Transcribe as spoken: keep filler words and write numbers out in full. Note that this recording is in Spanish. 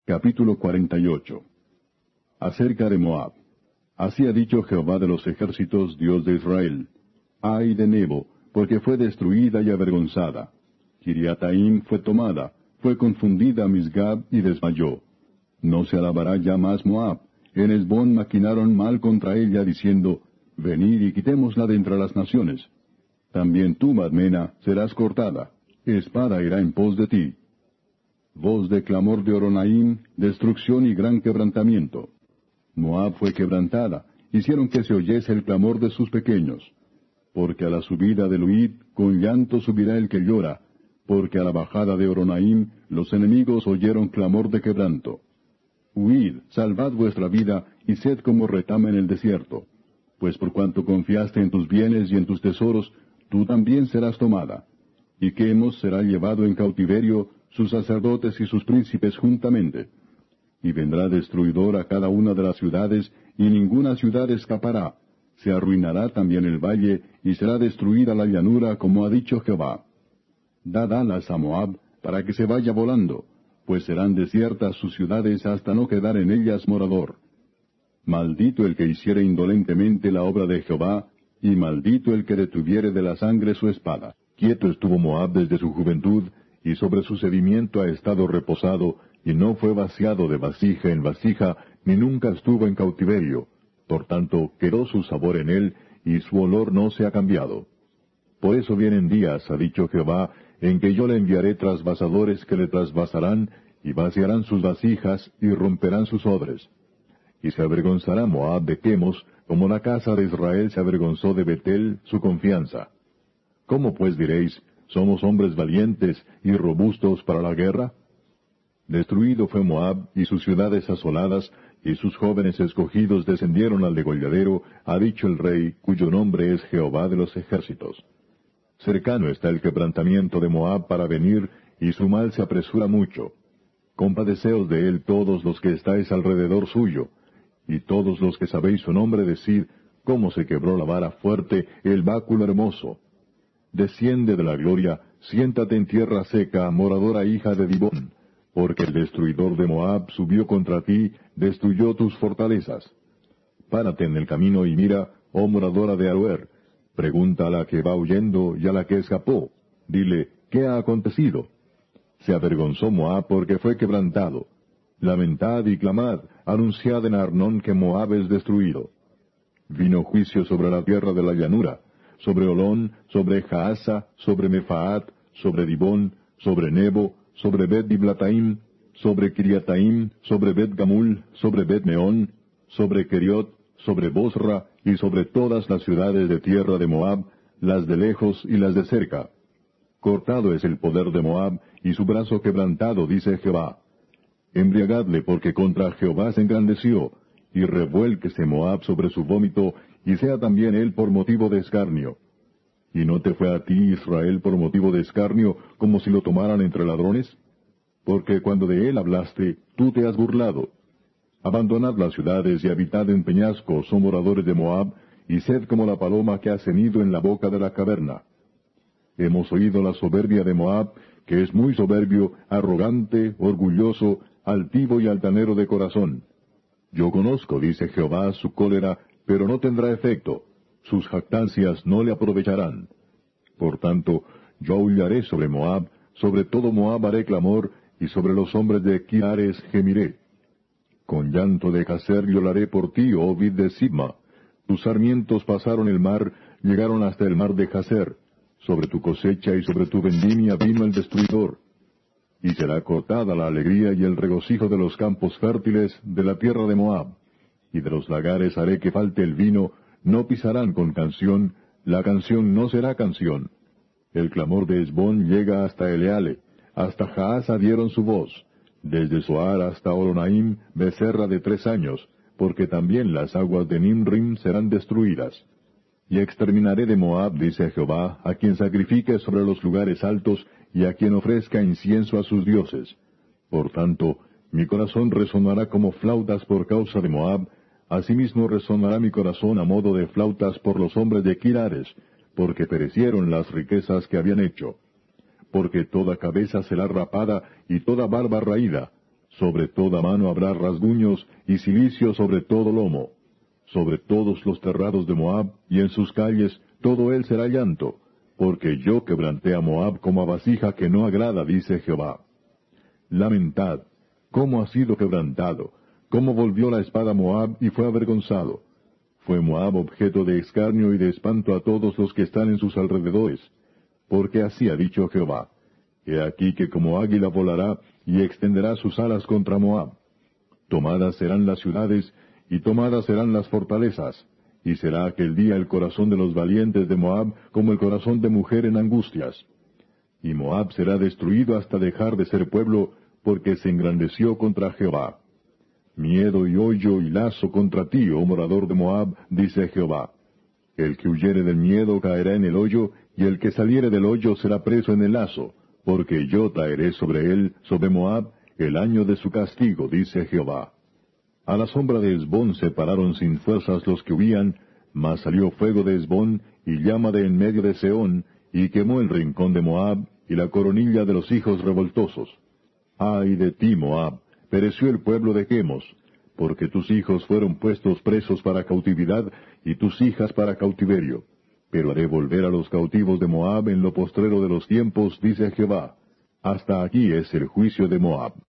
Capítulo cuarenta y ocho. Acerca de Moab. Así ha dicho Jehová de los ejércitos, Dios de Israel: Ay de Nebo, porque fue destruida y avergonzada. Kiriataim fue tomada, fue confundida Misgab y desmayó. No se alabará ya más Moab. En Hesbón maquinaron mal contra ella, diciendo: Venid y quitémosla de entre las naciones. También tú, Madmena, serás cortada. Espada irá en pos de ti. Voz de clamor de Horonaim, destrucción y gran quebrantamiento. Moab fue quebrantada, hicieron que se oyese el clamor de sus pequeños. Porque a la subida del Huid, con llanto subirá el que llora, porque a la bajada de Horonaim, los enemigos oyeron clamor de quebranto. Huid, salvad vuestra vida, y sed como retama en el desierto. Pues por cuanto confiaste en tus bienes y en tus tesoros, tú también serás tomada. Y Quemos será llevado en cautiverio, sus sacerdotes y sus príncipes juntamente. Y vendrá destruidor a cada una de las ciudades, y ninguna ciudad escapará. Se arruinará también el valle, y será destruida la llanura, como ha dicho Jehová. Dad alas a Moab, para que se vaya volando, pues serán desiertas sus ciudades hasta no quedar en ellas morador. Maldito el que hiciere indolentemente la obra de Jehová, y maldito el que detuviere de la sangre su espada. Quieto estuvo Moab desde su juventud, y sobre su sedimiento ha estado reposado, y no fue vaciado de vasija en vasija, ni nunca estuvo en cautiverio. Por tanto, quedó su sabor en él, y su olor no se ha cambiado. Por eso vienen días, ha dicho Jehová, en que yo le enviaré trasvasadores que le trasvasarán, y vaciarán sus vasijas, y romperán sus odres. Y se avergonzará Moab de Quemos, como la casa de Israel se avergonzó de Betel, su confianza. ¿Cómo pues diréis: somos hombres valientes y robustos para la guerra? Destruido fue Moab y sus ciudades asoladas, y sus jóvenes escogidos descendieron al degolladero, ha dicho el rey, cuyo nombre es Jehová de los ejércitos. Cercano está el quebrantamiento de Moab para venir, y su mal se apresura mucho. Compadeceos de él todos los que estáis alrededor suyo, y todos los que sabéis su nombre, decid: cómo se quebró la vara fuerte, el báculo hermoso. Desciende de la gloria, siéntate en tierra seca, moradora hija de Dibón, porque el destruidor de Moab subió contra ti, destruyó tus fortalezas. Párate en el camino y mira, oh moradora de Aroer, pregunta a la que va huyendo y a la que escapó. Dile: ¿qué ha acontecido? Se avergonzó Moab porque fue quebrantado. Lamentad y clamad, anunciad en Arnón que Moab es destruido. Vino juicio sobre la tierra de la llanura, sobre Olón, sobre Jaasa, sobre Mefaat, sobre Dibón, sobre Nebo, sobre Bet-Diblataim, sobre Kiriataim, sobre Bet-Gamul, sobre Bet-Meón, sobre Keriot, sobre Bosra, y sobre todas las ciudades de tierra de Moab, las de lejos y las de cerca. Cortado es el poder de Moab, y su brazo quebrantado, dice Jehová. Embriagadle, porque contra Jehová se engrandeció, y revuélquese Moab sobre su vómito, y sea también él por motivo de escarnio. ¿Y no te fue a ti, Israel, por motivo de escarnio, como si lo tomaran entre ladrones? Porque cuando de él hablaste, tú te has burlado. Abandonad las ciudades y habitad en peñascos, oh moradores de Moab, y sed como la paloma que ha cenido en la boca de la caverna. Hemos oído la soberbia de Moab, que es muy soberbio, arrogante, orgulloso, altivo y altanero de corazón. Yo conozco, dice Jehová, su cólera, pero no tendrá efecto. Sus jactancias no le aprovecharán. Por tanto, yo aullaré sobre Moab, sobre todo Moab haré clamor, y sobre los hombres de Kirares gemiré. Con llanto de Jazer lloraré por ti, oh vid de Sibma. Tus sarmientos pasaron el mar, llegaron hasta el mar de Jazer. Sobre tu cosecha y sobre tu vendimia vino el destruidor. Y será cortada la alegría y el regocijo de los campos fértiles de la tierra de Moab. Y de los lagares haré que falte el vino, no pisarán con canción, la canción no será canción. El clamor de Hesbón llega hasta Eleale, hasta Jaasa dieron su voz, desde Zoar hasta Horonaim, becerra de tres años, porque también las aguas de Nimrim serán destruidas. Y exterminaré de Moab, dice Jehová, a quien sacrifique sobre los lugares altos, y a quien ofrezca incienso a sus dioses. Por tanto, mi corazón resonará como flautas por causa de Moab, asimismo resonará mi corazón a modo de flautas por los hombres de Kirares, porque perecieron las riquezas que habían hecho. Porque toda cabeza será rapada y toda barba raída, Sobre toda mano habrá rasguños y cilicio sobre todo lomo. Sobre todos los terrados de Moab y en sus calles todo él será llanto, porque yo quebranté a Moab como a vasija que no agrada, dice Jehová. Lamentad, cómo ha sido quebrantado, cómo volvió la espada a Moab y fue avergonzado. Fue Moab objeto de escarnio y de espanto a todos los que están en sus alrededores. Porque así ha dicho Jehová: He aquí que como águila volará y extenderá sus alas contra Moab. Tomadas serán las ciudades y tomadas serán las fortalezas, y será aquel día el corazón de los valientes de Moab como el corazón de mujer en angustias. Y Moab será destruido hasta dejar de ser pueblo, porque se engrandeció contra Jehová. Miedo y hoyo y lazo contra ti, oh morador de Moab, dice Jehová. El que huyere del miedo caerá en el hoyo, y el que saliere del hoyo será preso en el lazo, porque yo traeré sobre él, sobre Moab, el año de su castigo, dice Jehová. A la sombra de Hesbón se pararon sin fuerzas los que huían, mas salió fuego de Hesbón, y llama de en medio de Seón, y quemó el rincón de Moab, y la coronilla de los hijos revoltosos. Ay de ti, Moab, pereció el pueblo de Chemos, porque tus hijos fueron puestos presos para cautividad, y tus hijas para cautiverio. Pero haré volver a los cautivos de Moab en lo postrero de los tiempos, dice Jehová. Hasta aquí es el juicio de Moab.